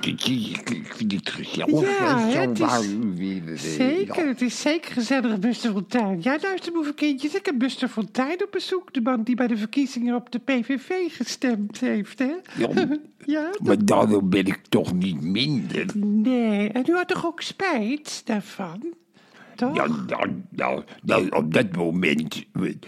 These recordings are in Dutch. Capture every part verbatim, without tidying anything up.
Kitty. Ik, ik vind het gezellig. Ja, hè, zo het is- waar u weer, eh, Zeker, ja. het is zeker gezellig, Buster Fontijn. Ja, luister, lieve kindjes, ik heb Buster Fontijn op bezoek. De man die bij de verkiezingen op de P V V gestemd heeft, hè? Ja, Ja, dat- maar daarom ben ik toch niet minder. nee. En u had toch ook spijt daarvan? Toch? Ja, nou, nou, nou, op dat moment,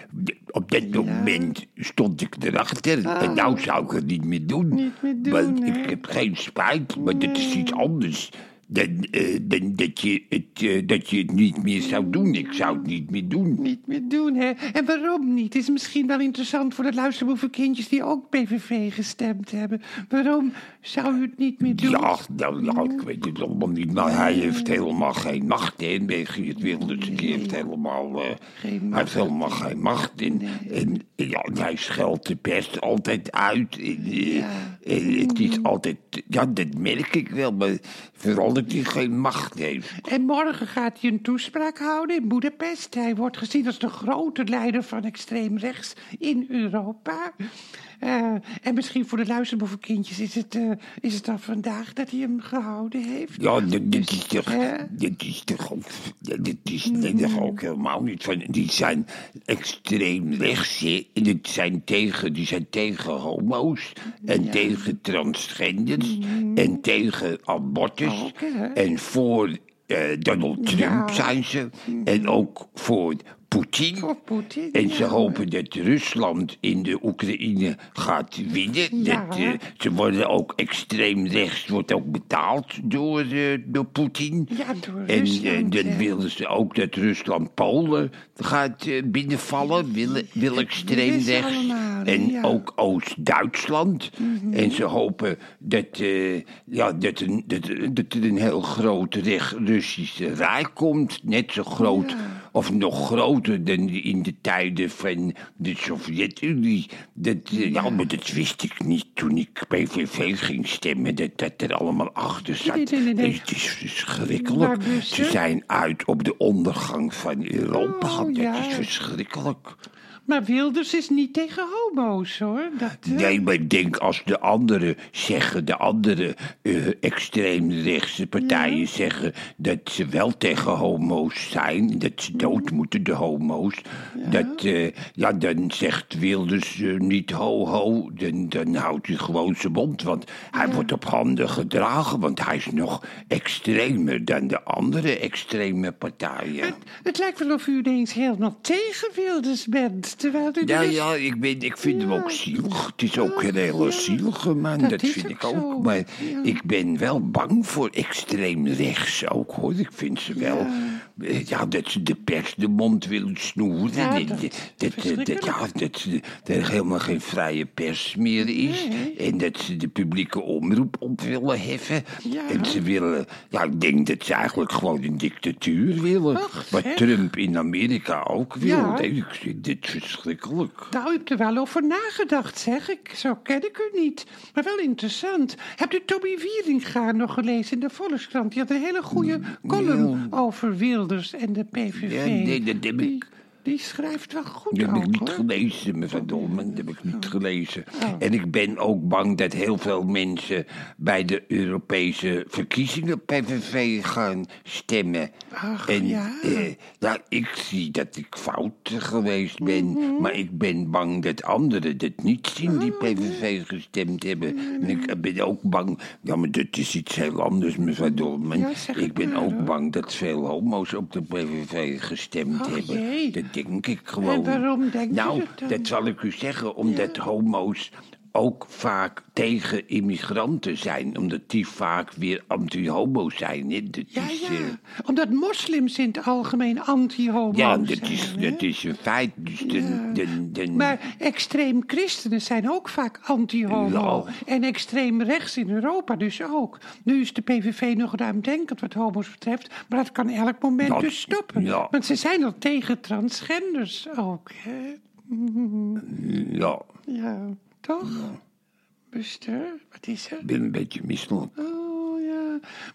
op dat moment stond ik erachter. En nou zou ik het niet meer doen. Ah. Niet meer doen, Want hè? ik heb geen spijt, maar dat is iets anders dan, eh, dan dat, je het, eh, dat je het niet meer zou doen. Ik zou het niet meer doen. Niet meer doen, hè? En waarom niet? Is misschien wel interessant voor de luisterboevenkindjes die ook P V V gestemd hebben. Waarom zou u het niet meer doen? Ja, nou, ja, ik weet het allemaal niet, maar hij heeft helemaal geen macht. Hè. En Geert Wilders die heeft helemaal, eh, Geen hij heeft helemaal geen macht. En, en ja, hij scheldt de pers altijd uit. En, eh, en het is altijd, ja, dat merk ik wel, maar vooral dat hij geen macht heeft. En morgen gaat hij een toespraak houden in Boedapest. Hij wordt gezien als de grote leider van extreem rechts in Europa. Eh, en misschien voor de luisterboevenkindjes is het, eh, is het al vandaag dat hij hem gehouden heeft. Ja, dat, dat is toch, hè? dat is toch, ook- dat is nee, toch ook helemaal niet van. Die zijn extreem rechts, hè. En het zijn tegen, die zijn tegen homo's en tegen transgenders en tegen abortus Ook, hè? en voor eh, Donald Trump Ja. zijn ze en ook voor Poetin. Voor Poetin, En ze ja. hopen dat Rusland in de Oekraïne gaat winnen. Ja. Dat, eh, ze worden ook extreem rechts, wordt ook betaald door, eh, door Poetin. Ja, door En eh, Rusland, dan ja. willen ze ook dat Rusland Polen gaat eh, binnenvallen, wil, wil extreem willen ze rechts. allemaal, En ja. ook Oost-Duitsland. Mhm. En ze hopen dat, eh, ja, dat, een, dat, dat er een heel groot recht Russische Rijk komt. Net zo groot of nog groter dan in de tijden van de Sovjet-Unie. Dat, eh, ja, maar dat wist ik niet toen ik P V V ging stemmen, dat dat er allemaal achter zat. Nee, nee, nee, nee. Het is verschrikkelijk. Maar dus, Ze hè? zijn uit op de ondergang van Europa. Oh, dat ja. is verschrikkelijk. Maar Wilders is niet tegen homo's, hoor. Dat, eh, Nee, maar ik denk als de anderen zeggen, de andere eh, extreemrechtse partijen zeggen dat ze wel tegen homo's zijn, dat ze dood moeten, de homo's, dat, eh, ja, dan zegt Wilders eh, niet ho ho, dan, dan houdt hij gewoon zijn mond, want hij wordt op handen gedragen, want hij is nog extremer dan de andere extreme partijen. Het, het lijkt wel of u ineens helemaal tegen Wilders bent. Terwijl u Ja, dus- ja, ik, ben, ik vind hem Ja. ook zielig. Het is ook een hele zielige man, Dat dat, is vind ook ik ook. zo. Maar Ja. ik ben wel bang voor extreem rechts ook, hoor. Ik vind ze wel, eh, ja, dat ze de pers de mond willen snoeren. Ja, dat, dat- dat, dat, verschrikkelijk. ja, dat ze- dat er helemaal geen vrije pers meer is. Nee. En dat ze de publieke omroep op willen heffen. Ja. En ze willen, ja, ik denk dat ze eigenlijk gewoon een dictatuur willen. Ach, Wat zeg. Trump in Amerika ook wil. Ja. Nee, ik vind dit verschrikkelijk. Nou, u hebt er wel over nagedacht, zeg ik. Zo ken ik u niet. Maar wel interessant. Hebt u Tommy Wieringa nog gelezen in de Volkskrant? Die had een hele goede column over Wilders en de P V V. Ja, nee, dat heb die, ik- die schrijft wel goed Dat heb ik ook, niet hoor. gelezen, mevrouw Dolman. Dat heb ik niet gelezen. Oh. En ik ben ook bang dat heel veel mensen bij de Europese verkiezingen P V V gaan stemmen. Ach, en ja. eh, nou, ik zie dat ik fout geweest ben. Mhm. Maar ik ben bang dat anderen dat niet zien die P V V gestemd hebben. En ik ben ook bang... Ja, maar dat is iets heel anders, mevrouw Dolman. Ja, zeg het ik ben maar, ook hoor. bang dat veel homo's op de P V V gestemd Ach, hebben. jee. Dat denk ik gewoon. En waarom denkt u nou, dat dan? dat zal ik u zeggen, omdat homo's ook vaak tegen immigranten zijn. Omdat die vaak weer anti-homo zijn. Hè. Dat Ja, is, ja. eh, Omdat moslims in het algemeen anti-homo's ja, zijn. dat is, hè? dat is een feit. Dus de, de, de, Maar extreem christenen zijn ook vaak anti-homo. Ja. En extreem rechts in Europa dus ook. Nu is de P V V nog ruimdenkend wat homo's betreft. Maar dat kan elk moment Ja, dus stoppen. ja. Want ze zijn al tegen transgenders ook. Hè? ja, Ja, toch? Buster, wat is er? ik ben een beetje misselijk. Oh ja, maar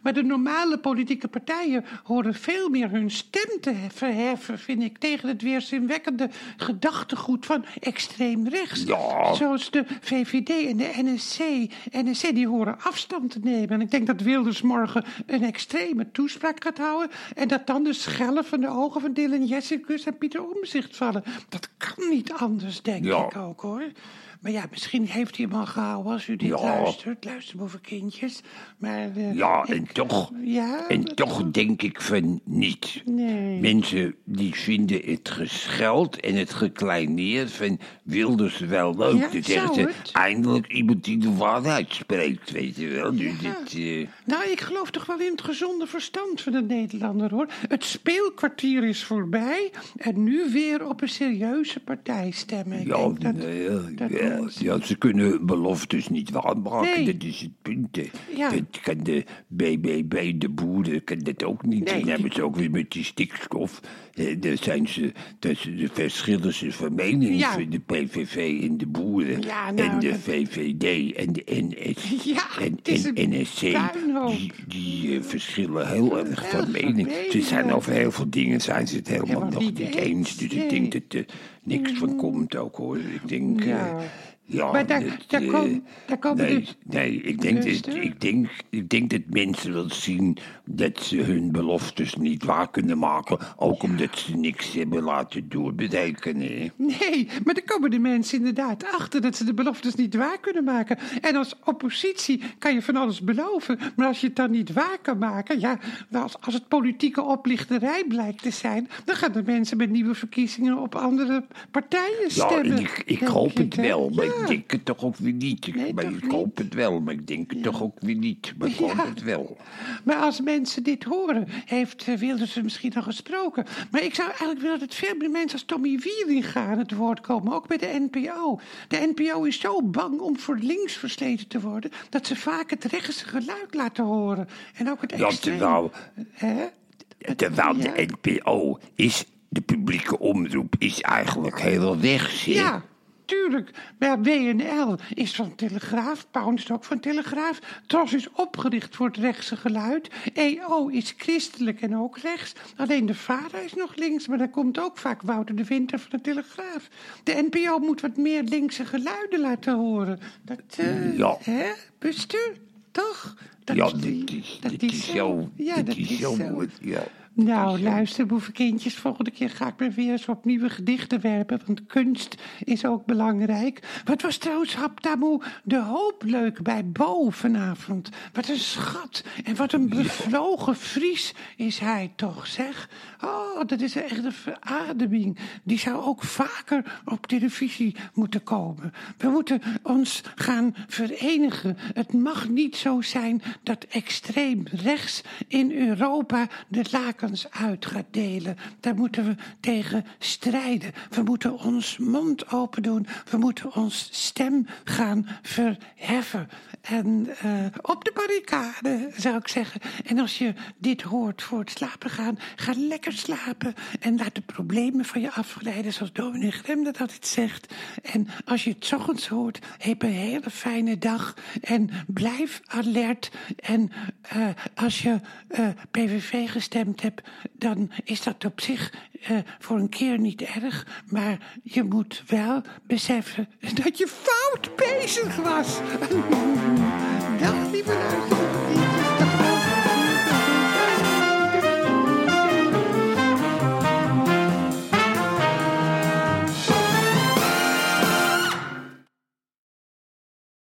Maar de normale politieke partijen horen veel meer hun stem te verheffen, vind ik, tegen het weerzinwekkende gedachtegoed van extreem rechts. Ja. Zoals de V V D en de N S C. N S C die horen afstand te nemen. En ik denk dat Wilders morgen een extreme toespraak gaat houden en dat dan de schellen van de ogen van Dylan Jessicus en Pieter Omtzigt vallen. Dat kan niet anders, denk Ja. ik ook, hoor. Maar ja, misschien heeft hij hem al gehouden als u dit Ja. luistert. Luister, boevenkindjes. Maar, uh, Ja, ik- en toch, Ja, en dat- toch denk ik van niet. Nee. Mensen die vinden het gescheld en het gekleineerd van Wilders wel leuk. Ja, Dan zeggen zou ze, het? eindelijk iemand die de waarheid spreekt, weet je wel. Dus Ja. dit, eh, Nou, ik geloof toch wel in het gezonde verstand van de Nederlander, hoor. Het speelkwartier is voorbij en nu weer op een serieuze partij stemmen. Ik ja, denk dat, nou ja, dat ja, mensen- ja, ze kunnen beloftes niet waarmaken, Nee. dat is het punt. hè. Ja. Dat kan de B B B, de boeren, kan dat ook niet. Nee, Dan die- hebben ze ook weer met die stikstof. Eh, daar zijn ze, daar ze, de verschillen ze van mening Ja. van de P V V en de boeren. Ja, nou, en de dat- V V D en de N S Ja, en, het is en een N S C. puinhoop. Die, die eh, verschillen heel erg Heel van van mening. Ze mening, zijn ja. over heel veel dingen zijn ze het helemaal Helemaal nog niet niet eens, eens. Dus nee. ik denk dat er niks van komt ook, hoor. Ik denk... eh, Ja. ja, Maar daar- dat, daar eh, kom- daar komen nee, dus- nee, ik denk, dat, Rustig. ik, denk, ik denk dat mensen wel zien dat ze hun beloftes niet waar kunnen maken. Ook omdat ze niks hebben laten doorberekenen. hè. Nee, maar dan komen de mensen inderdaad achter dat ze de beloftes niet waar kunnen maken. En als oppositie kan je van alles beloven, maar als je het dan niet waar kan maken, ja, als, als het politieke oplichterij blijkt te zijn, dan gaan de mensen bij nieuwe verkiezingen op andere partijen Ja, stemmen. en ik, ik denk hoop het hè? wel, maar Ja. ik denk het toch ook weer niet. Ik, Nee, maar toch ik niet? hoop het wel, maar ik denk het toch ook weer niet. Maar ik hoop Ja. het wel. Maar als mensen dit horen, heeft uh, Wilders er misschien al gesproken. Maar ik zou eigenlijk willen dat veel meer mensen als Tommy Wieringa aan het woord komen. Ook bij de N P O. De N P O is zo bang om voor links versleten te worden, dat ze vaak het rechtse geluid laten horen. En ook het Ja, extreem. terwijl, Hè? terwijl Ja. de N P O is, de publieke omroep, is eigenlijk heel rechts. hè. Ja, tuurlijk. Maar W N L is van Telegraaf, Pound is ook van Telegraaf. Tros is opgericht voor het rechtse geluid. E O is christelijk en ook rechts. Alleen de VARA is nog links, maar daar komt ook vaak Wouter de Winter van de Telegraaf. De N P O moet wat meer linkse geluiden laten horen. Dat, eh, Ja. hè, Buster? Toch? Dat Ja, is dat die- is, dat dat is is zo. Ja, dat dat is is zo. zo. Ja. Nou, luister, boevenkindjes, volgende keer ga ik me weer eens op nieuwe gedichten werpen, want kunst is ook belangrijk. Wat was trouwens Haptamoe de Hoop leuk bij Bo vanavond. Wat een schat en wat een bevlogen Fries is hij toch, zeg. Oh, dat is echt een verademing. Die zou ook vaker op televisie moeten komen. We moeten ons gaan verenigen. Het mag niet zo zijn dat extreem rechts in Europa de lakens uit gaat delen. Daar moeten we tegen strijden. We moeten ons mond open doen. We moeten ons stem gaan verheffen. En uh, op de barricade, zou ik zeggen. En als je dit hoort voor het slapen gaan, ga lekker slapen. En laat de problemen van je afglijden, zoals dominee Grem dat altijd zegt. En als je het 's ochtends hoort, heb een hele fijne dag. En blijf alert. En uh, als je uh, P V V gestemd hebt, dan is dat op zich uh, voor een keer niet erg. Maar je moet wel beseffen dat je fout bezig was. Dag, lieve luisteraars.